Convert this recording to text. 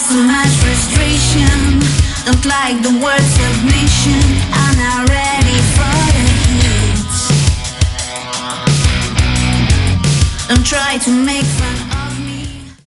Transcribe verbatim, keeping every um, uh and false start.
There's too much frustration. Don't like the word submission. I'm not ready for the heat. Don't try to make fun